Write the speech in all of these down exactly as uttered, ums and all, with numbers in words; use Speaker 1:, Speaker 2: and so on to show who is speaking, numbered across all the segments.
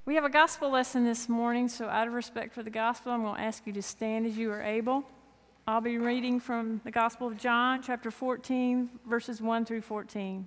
Speaker 1: We have a gospel lesson this morning, so out of respect for the gospel, I'm going to ask you to stand as you are able. I'll be reading from the Gospel of John, chapter fourteen, verses one through fourteen.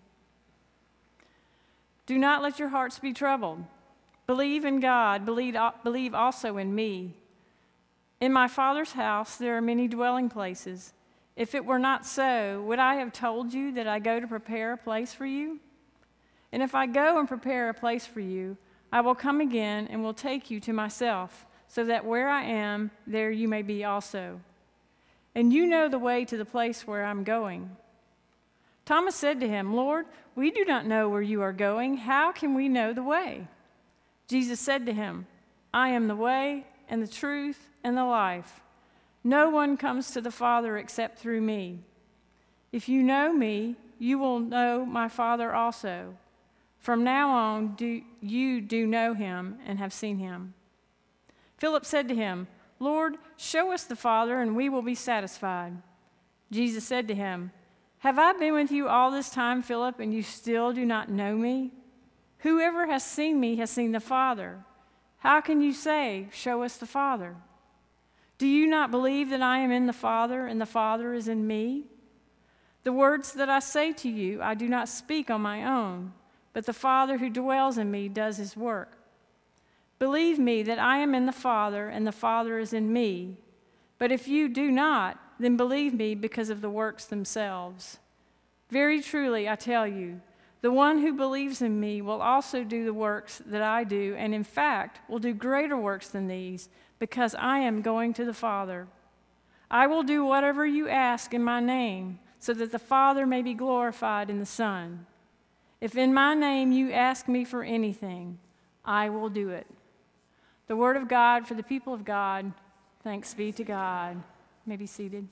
Speaker 1: Do not let your hearts be troubled. Believe in God, believe, believe also in me. In my Father's house there are many dwelling places. If it were not so, would I have told you that I go to prepare a place for you? And if I go and prepare a place for you, I will come again and will take you to myself, so that where I am, there you may be also. And you know the way to the place where I'm going. Thomas said to him, Lord, we do not know where you are going. How can we know the way? Jesus said to him, I am the way and the truth and the life. No one comes to the Father except through me. If you know me, you will know my Father also. From now on, do, you do know him and have seen him. Philip said to him, Lord, show us the Father, and we will be satisfied. Jesus said to him, Have I been with you all this time, Philip, and you still do not know me? Whoever has seen me has seen the Father. How can you say, Show us the Father? Do you not believe that I am in the Father, and the Father is in me? The words that I say to you, I do not speak on my own, but the Father who dwells in me does his work. Believe me that I am in the Father, and the Father is in me. But if you do not, then believe me because of the works themselves. Very truly, I tell you, the one who believes in me will also do the works that I do, and in fact will do greater works than these, because I am going to the Father. I will do whatever you ask in my name, so that the Father may be glorified in the Son. If in my name you ask me for anything, I will do it. The word of God for the people of God. Thanks be to God. You may be seated.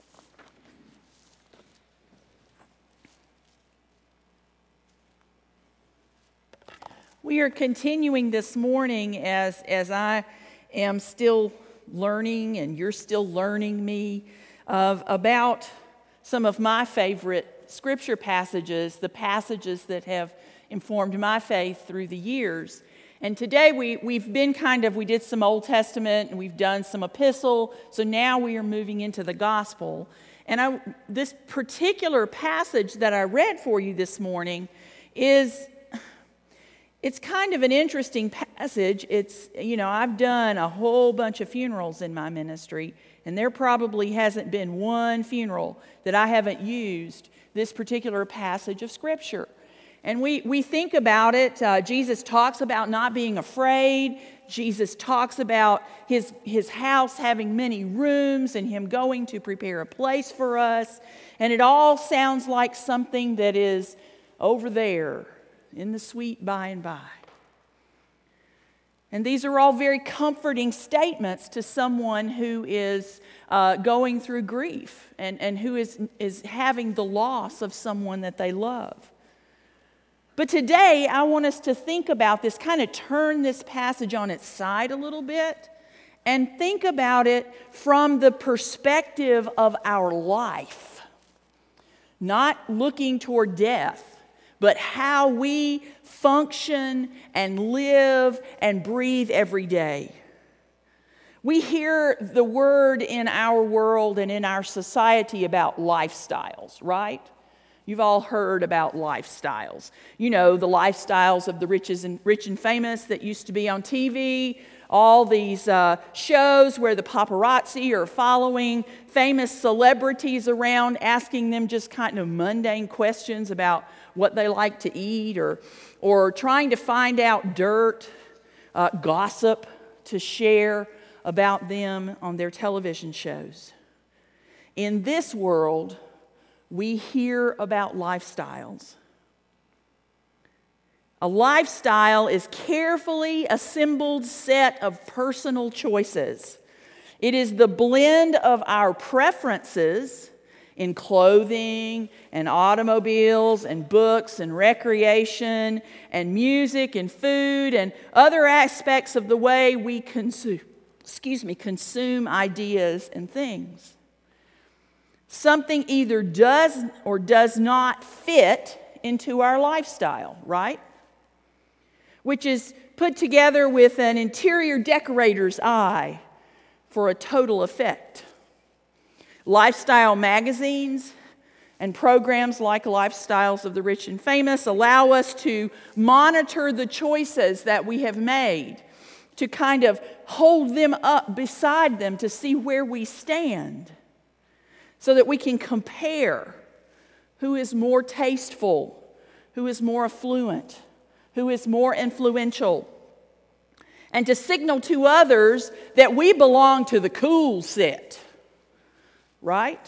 Speaker 2: We are continuing this morning as, as I am still learning and you're still learning me of, about some of my favorite scripture passages, the passages that have informed my faith through the years. And today we, we've been kind of, we did some Old Testament and we've done some epistle, so now we are moving into the gospel. And I, this particular passage that I read for you this morning is, it's kind of an interesting passage. It's, you know, I've done a whole bunch of funerals in my ministry, and there probably hasn't been one funeral that I haven't used this particular passage of Scripture. And we, we think about it. Uh, Jesus talks about not being afraid. Jesus talks about his, his house having many rooms and him going to prepare a place for us. And it all sounds like something that is over there in the sweet by and by. And these are all very comforting statements to someone who is uh, going through grief and, and who is, is having the loss of someone that they love. But today, I want us to think about this, kind of turn this passage on its side a little bit, and think about it from the perspective of our life. Not looking toward death, but how we function and live and breathe every day. We hear the word in our world and in our society about lifestyles, right? You've all heard about lifestyles. You know, the lifestyles of the rich and, rich and famous that used to be on T V, all these uh, shows where the paparazzi are following famous celebrities around, asking them just kind of mundane questions about what they like to eat, or, or trying to find out dirt, uh, gossip to share about them on their television shows. In this world, we hear about lifestyles. A lifestyle is carefully assembled set of personal choices. It is the blend of our preferences in clothing and automobiles and books and recreation and music and food and other aspects of the way we consume, excuse me, consume ideas and things. Something either does or does not fit into our lifestyle, right? Which is put together with an interior decorator's eye for a total effect. Lifestyle magazines and programs like Lifestyles of the Rich and Famous allow us to monitor the choices that we have made, to kind of hold them up beside them to see where we stand, so that we can compare who is more tasteful, who is more affluent, who is more influential, and to signal to others that we belong to the cool set, right?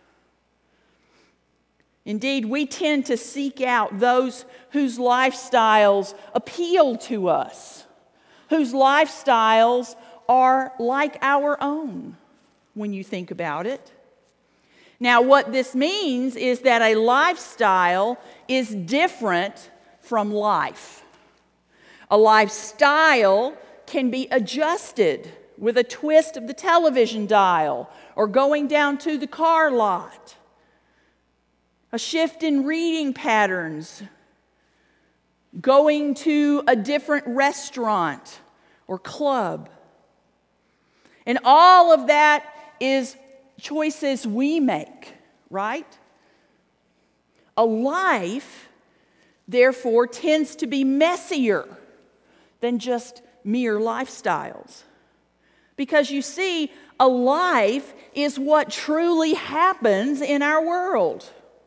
Speaker 2: Indeed, we tend to seek out those whose lifestyles appeal to us, whose lifestyles are like our own, when you think about it. Now, what this means is that a lifestyle is different from life. A lifestyle can be adjusted with a twist of the television dial or going down to the car lot. A shift in reading patterns, going to a different restaurant or club. And all of that is choices we make, right? A life, therefore, tends to be messier than just mere lifestyles. Because you see, a life is what truly happens in our world.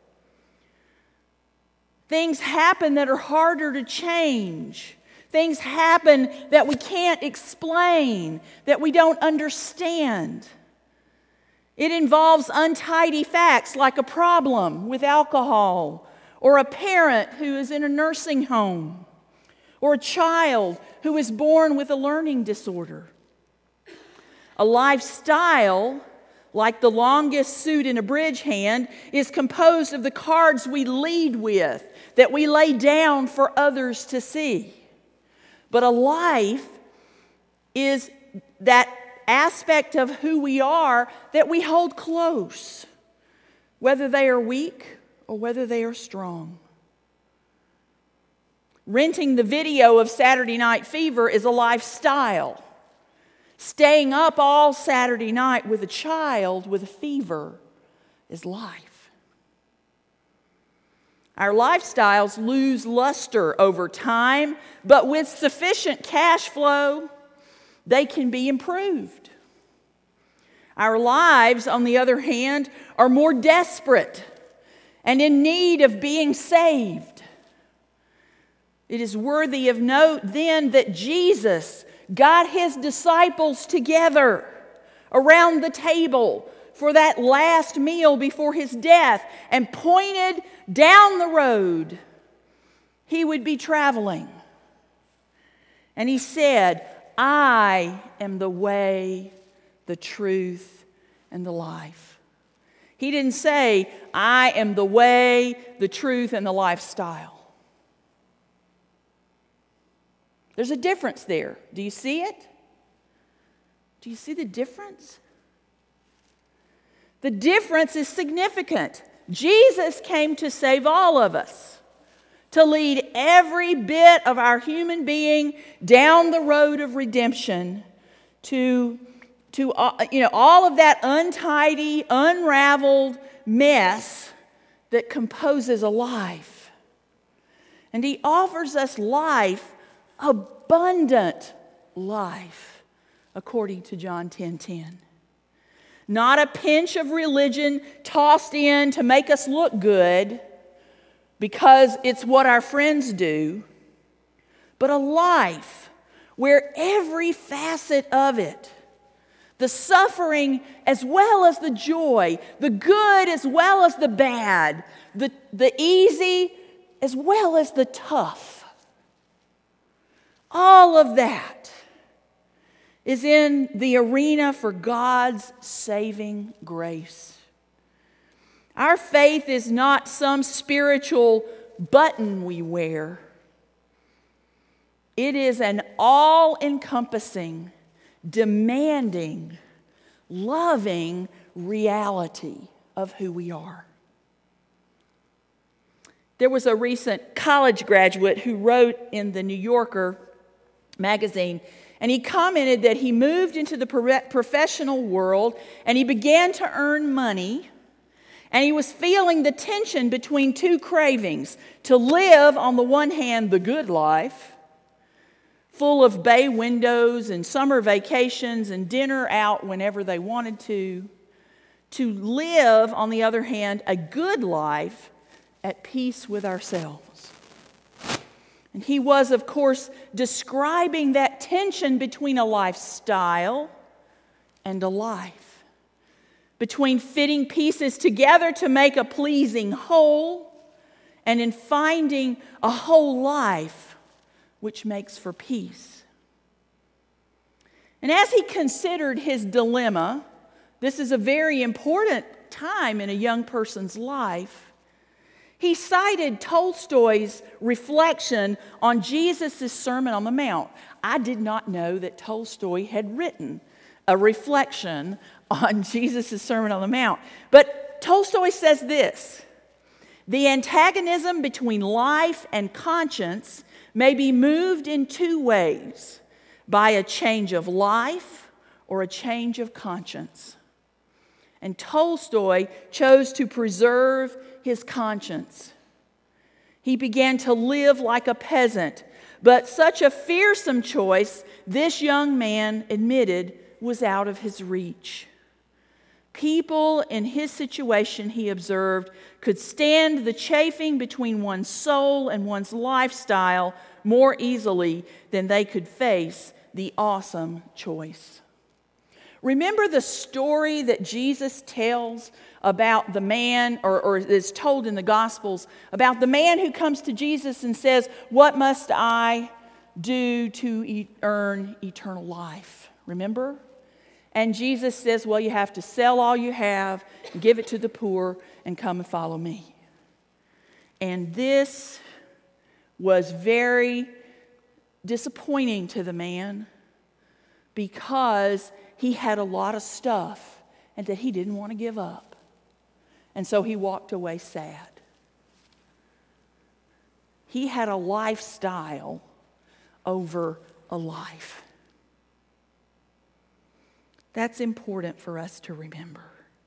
Speaker 2: Things happen that are harder to change. Things happen that we can't explain, that we don't understand. It involves untidy facts like a problem with alcohol, or a parent who is in a nursing home, or a child who is born with a learning disorder. A lifestyle, like the longest suit in a bridge hand, is composed of the cards we lead with, that we lay down for others to see. But a life is that aspect of who we are that we hold close, whether they are weak or whether they are strong. Renting the video of Saturday Night Fever is a lifestyle. Staying up all Saturday night with a child with a fever is life. Our lifestyles lose luster over time, but with sufficient cash flow, they can be improved. Our lives, on the other hand, are more desperate and in need of being saved. It is worthy of note then that Jesus got his disciples together around the table for that last meal before his death and pointed down the road he would be traveling. And he said, I am the way, the truth, and the life. He didn't say, I am the way, the truth, and the lifestyle. There's a difference there. Do you see it? Do you see the difference? The difference is significant. Jesus came to save all of us, to lead every bit of our human being down the road of redemption, to, to uh, you know, all of that untidy, unraveled mess that composes a life. And he offers us life, abundant life, according to John ten ten. Not a pinch of religion tossed in to make us look good because it's what our friends do, but a life where every facet of it, the suffering as well as the joy, the good as well as the bad, the, the easy as well as the tough, all of that is in the arena for God's saving grace. Our faith is not some spiritual button we wear. It is an all-encompassing, demanding, loving reality of who we are. There was a recent college graduate who wrote in the New Yorker magazine, and he commented that he moved into the professional world and he began to earn money, and he was feeling the tension between two cravings: to live, on the one hand, the good life, full of bay windows and summer vacations and dinner out whenever they wanted to, to live, on the other hand, a good life at peace with ourselves. And he was, of course, describing that tension between a lifestyle and a life, between fitting pieces together to make a pleasing whole, and in finding a whole life which makes for peace. And as he considered his dilemma, this is a very important time in a young person's life, he cited Tolstoy's reflection on Jesus' Sermon on the Mount. I did not know that Tolstoy had written a reflection on Jesus' Sermon on the Mount. But Tolstoy says this: the antagonism between life and conscience may be moved in two ways: by a change of life or a change of conscience. And Tolstoy chose to preserve his conscience. He began to live like a peasant, but such a fearsome choice, this young man admitted, was out of his reach. People in his situation, he observed, could stand the chafing between one's soul and one's lifestyle more easily than they could face the awesome choice. Remember the story that Jesus tells about the man, or, or is told in the Gospels, about the man who comes to Jesus and says, "What must I do to e- earn eternal life?" Remember? And Jesus says, well, you have to sell all you have, give it to the poor, and come and follow me. And this was very disappointing to the man, because he had a lot of stuff and that he didn't want to give up. And so he walked away sad. He had a lifestyle over a life. That's important for us to remember.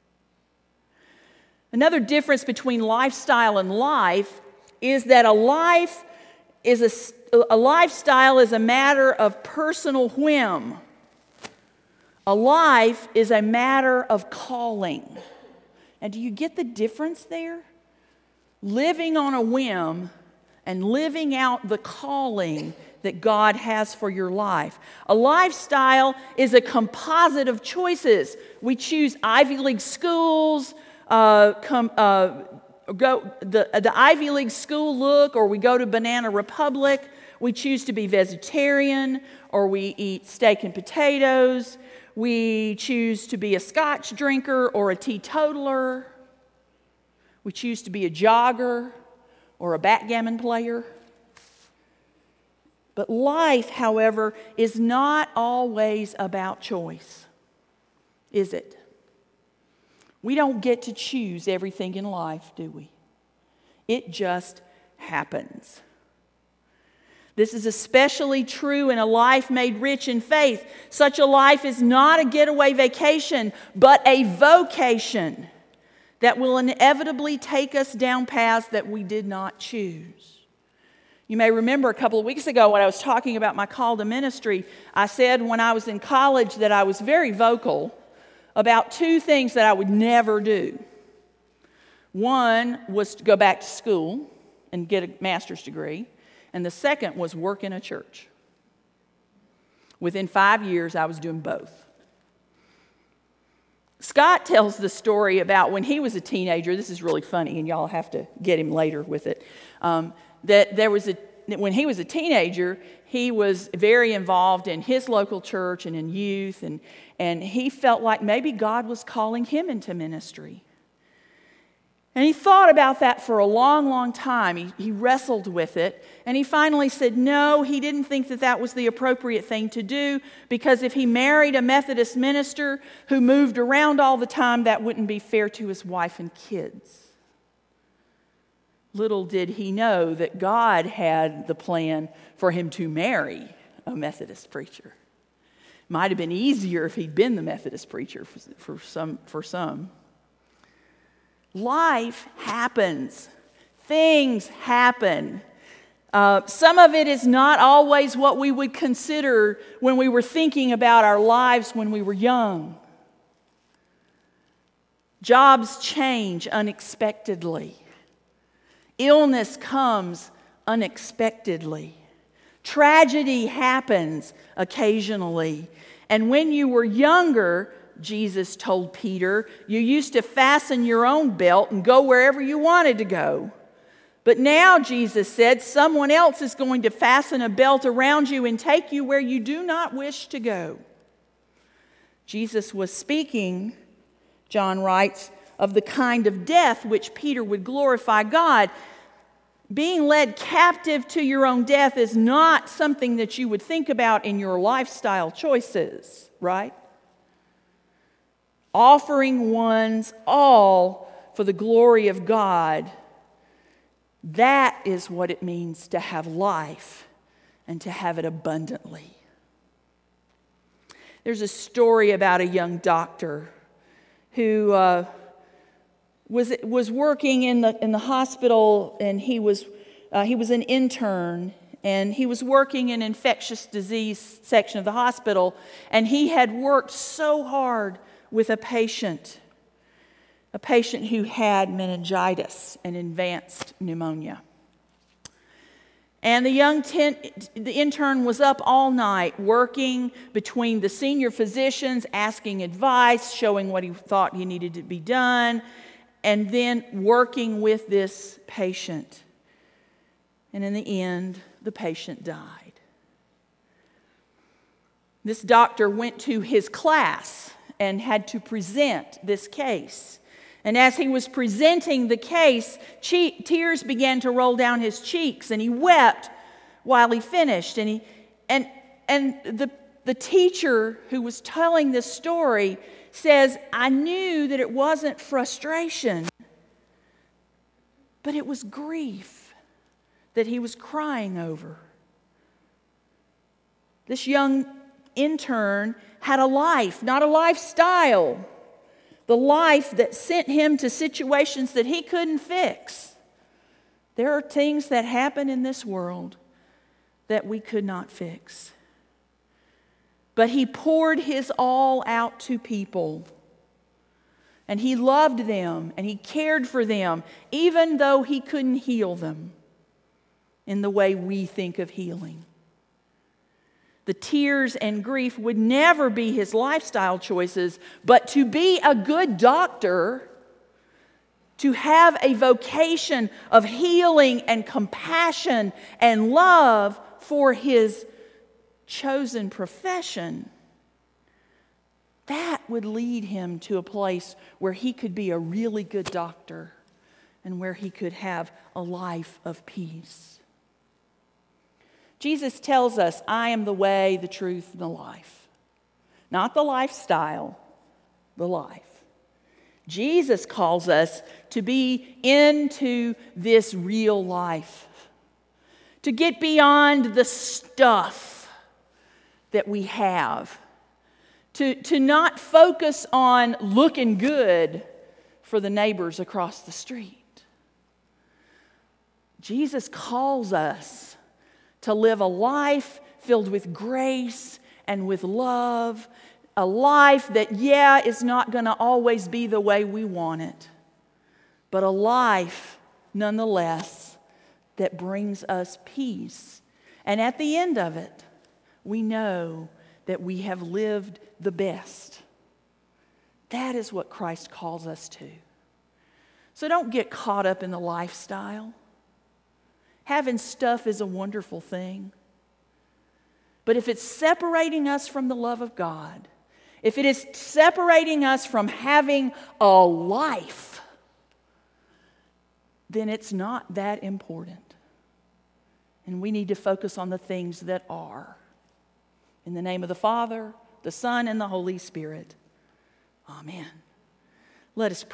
Speaker 2: Another difference between lifestyle and life is that a life is a, a lifestyle is a matter of personal whim. A life is a matter of calling. And do you get the difference there? Living on a whim and living out the calling that God has for your life. A lifestyle is a composite of choices. We choose Ivy League schools, uh, com, uh, go the, the Ivy League school look, or we go to Banana Republic. We choose to be vegetarian, or we eat steak and potatoes. We choose to be a scotch drinker or a teetotaler. We choose to be a jogger or a backgammon player. But life, however, is not always about choice, is it? We don't get to choose everything in life, do we? It just happens. This is especially true in a life made rich in faith. Such a life is not a getaway vacation, but a vocation that will inevitably take us down paths that we did not choose. You may remember a couple of weeks ago when I was talking about my call to ministry, I said when I was in college that I was very vocal about two things that I would never do. One was to go back to school and get a master's degree. And the second was work in a church. Within five years, I was doing both. Scott tells the story about when he was a teenager. This is really funny, and y'all have to get him later with it. Um, that there was a when he was a teenager, he was very involved in his local church and in youth, and and he felt like maybe God was calling him into ministry. And he thought about that for a long, long time. He, he wrestled with it. And he finally said no, he didn't think that that was the appropriate thing to do, because if he married a Methodist minister who moved around all the time, that wouldn't be fair to his wife and kids. Little did he know that God had the plan for him to marry a Methodist preacher. Might have been easier if he'd been the Methodist preacher for, for some. For some. Life happens. Things happen. Uh, some of it is not always what we would consider when we were thinking about our lives when we were young. Jobs change unexpectedly. Illness comes unexpectedly. Tragedy happens occasionally. And when you were younger, Jesus told Peter, you used to fasten your own belt and go wherever you wanted to go. But now, Jesus said, someone else is going to fasten a belt around you and take you where you do not wish to go. Jesus was speaking, John writes, of the kind of death which Peter would glorify God. Being led captive to your own death is not something that you would think about in your lifestyle choices, right? Offering one's all for the glory of God, that is what it means to have life and to have it abundantly. There's a story about a young doctor who uh, was was working in the in the hospital, and he was uh, he was an intern, and he was working in infectious disease section of the hospital, and he had worked so hard with a patient, a patient who had meningitis and advanced pneumonia. And the young ten, the intern was up all night working between the senior physicians, asking advice, showing what he thought he needed to be done, and then working with this patient. And in the end, the patient died. This doctor went to his class and had to present this case. And as he was presenting the case, che- tears began to roll down his cheeks, and he wept while he finished. And he and and the the teacher who was telling this story says, I knew that it wasn't frustration, but it was grief that he was crying over. This young intern had a life, not a lifestyle. The life that sent him to situations that he couldn't fix. There are things that happen in this world that we could not fix. But he poured his all out to people. And he loved them and he cared for them, even though he couldn't heal them in the way we think of healing. The tears and grief would never be his lifestyle choices, but to be a good doctor, to have a vocation of healing and compassion and love for his chosen profession, that would lead him to a place where he could be a really good doctor and where he could have a life of peace. Jesus tells us, I am the way, the truth, and the life. Not the lifestyle, the life. Jesus calls us to be into this real life. To get beyond the stuff that we have. To, to not focus on looking good for the neighbors across the street. Jesus calls us to live a life filled with grace and with love. A life that, yeah, is not going to always be the way we want it. But a life, nonetheless, that brings us peace. And at the end of it, we know that we have lived the best. That is what Christ calls us to. So don't get caught up in the lifestyle. Having stuff is a wonderful thing. But if it's separating us from the love of God, if it is separating us from having a life, then it's not that important. And we need to focus on the things that are. In the name of the Father, the Son, and the Holy Spirit. Amen. Let us pray.